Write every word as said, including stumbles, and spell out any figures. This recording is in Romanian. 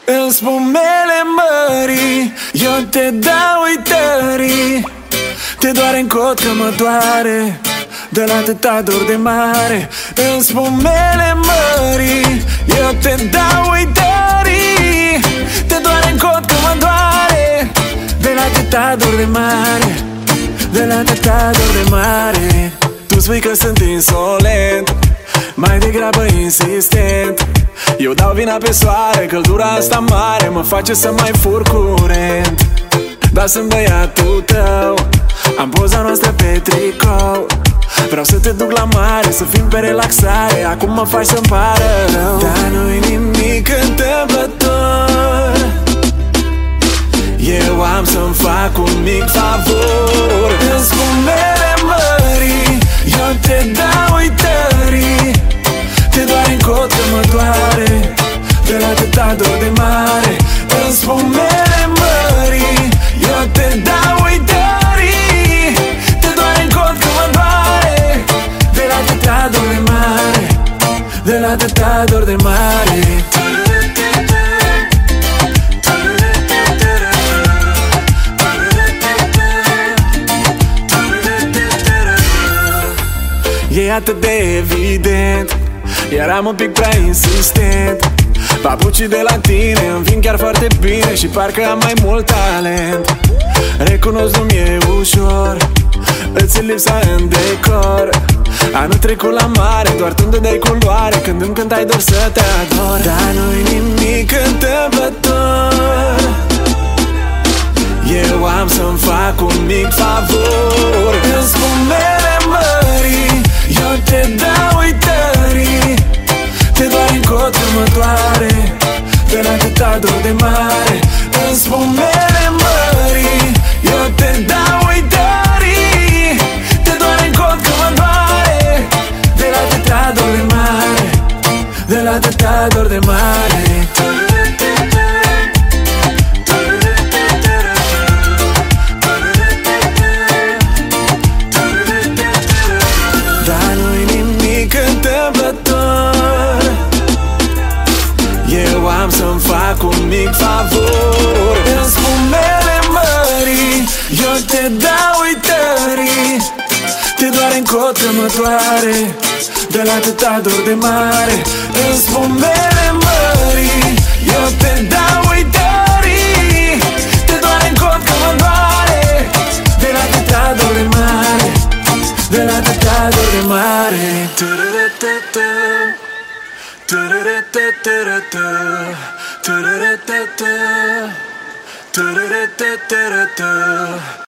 În spumele mării eu te dau uitării. Te doare în cot că mă doare de la atâta dor de mare. În spumele mării eu te dau uitării. Te doare în cot că mă doare de la atâta dor de mare, de la atâta dor de mare. Tu spui că sunt insolent, mai degrabă insistent. Eu dau vina pe soare, căldura asta mare mă face să mai fur curent. Dar sunt băiatul tău, am poza noastră pe tricou. Vreau să te duc la mare, să fim pe relaxare. Acum mă faci să-mi pară rău, dar nu-i nimic întâmplător. Eu am să-mi fac un mic favor. În spumele mării eu te dau uitării. Te doare în cot că mă doare de la atâta dor de mare. În spumele mării eu te dau uitării. Te doare în cot că mă doare de la atâta dor de mare, de la atâta dor de mare. E atât de evident, eram un pic prea insistent. Papucii de la tine îmi vin chiar foarte bine și parcă am mai mult talent. Recunosc, nu-mi e ușor, îți e lipsa în decor. Anul trecut la mare, doar tu-mi dădeai culoare când îmi cântai doar să te ador. Dar nu-i nimic întâmplător. Eu am să-mi fac un mic favor. În spumele mării eu te dau uitării. Te doare în cot că mă doare de la atâta dor de mare. În spumele mării eu te dau uitării. Te doare în cot că mă doare de la atâta dor de mare, de la atâta dor de mare. Dar nu-i nimic întâmplător. Eu am să-mi fac un mic favor. În spumele mării eu te dau uitării. Te doare în cot că mă doare de la atâta dor de mare. În spumele mării eu te dau uitării. Te doare în cot că mă doare de la atâta dor de mare, de la atâta dor de mare. Ta-da-da-da-da, ta-da-da-da-da, ta-da-da-da-da, ta-da-da-da-da.